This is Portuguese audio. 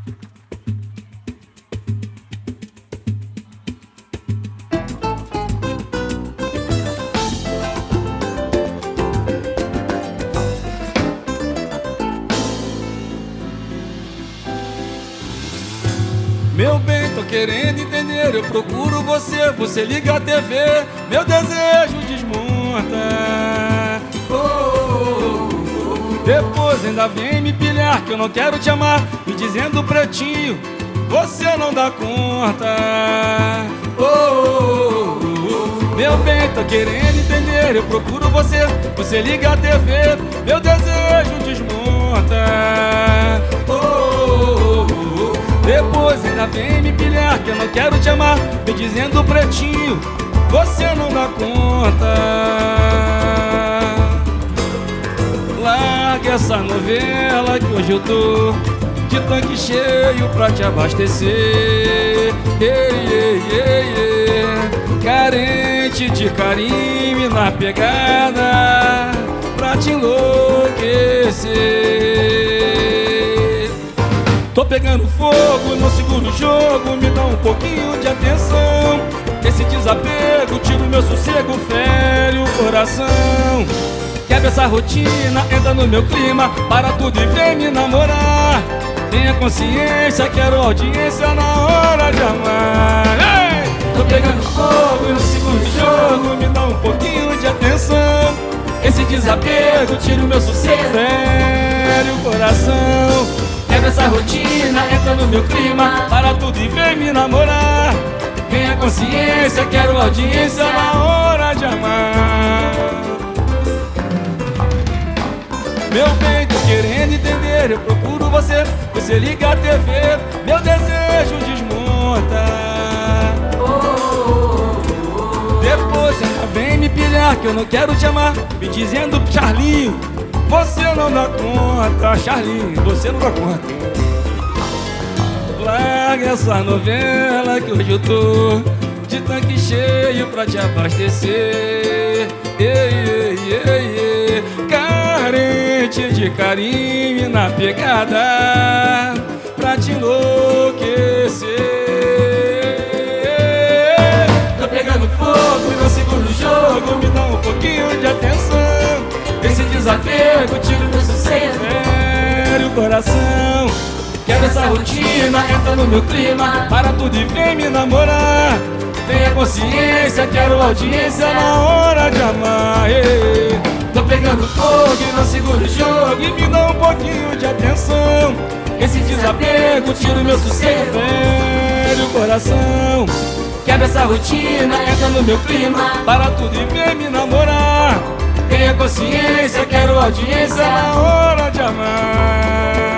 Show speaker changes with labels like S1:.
S1: Meu bem, tô querendo entender, eu procuro você, você liga a TV, meu desejo desmonta. Depois ainda vem me pilhar que eu não quero te amar, me dizendo pretinho, você não dá conta. Meu bem, tô querendo entender, eu procuro você, você liga a TV, meu desejo desmonta. Depois ainda vem me pilhar que eu não quero te amar, me dizendo pretinho, você não dá conta. Larga essa novela que hoje eu tô de tanque cheio pra te abastecer. Carente de carinho e na pegada pra te enlouquecer. Tô pegando fogo, não seguro o jogo, me dá um pouquinho de atenção. Esse desapego tira o meu sossego, fere o coração. Quebra essa rotina, entra no meu clima, para tudo e vem me namorar. Tenha consciência, quero audiência na hora de amar. Ei! Tô pegando fogo, não seguro o jogo, me dá um pouquinho de atenção. Esse desapego tira o meu sossego, fere o coração. Quebra essa rotina, entra no meu clima, para tudo e vem me namorar. Tenha consciência, quero audiência na hora de amar. Meu bem, tô querendo entender, eu procuro você, você liga a TV, meu desejo desmonta. Depois ainda vem me pilhar que eu não quero te amar, me dizendo Charlinho, você não dá conta. Charlinho, você não dá conta. Larga essa novela que hoje eu tô de tanque cheio pra te abastecer. Carente de carinho e na pegada pra te enlouquecer. Tô pegando fogo e não seguro o jogo, me dá um pouquinho de atenção. Esse desapego tira o meu sossego, fere o coração. Quebra essa rotina, entra no meu clima, para tudo e vem me namorar. Tenha consciência, quero audiência na hora de amar. Tô pegando fogo e não seguro o jogo, e me dá um pouquinho de atenção. Esse desapego tira o meu sossego, fere o coração. Quebra essa rotina, entra no meu clima, para tudo e vem me namorar. Tenha consciência, quero audiência na hora de amar.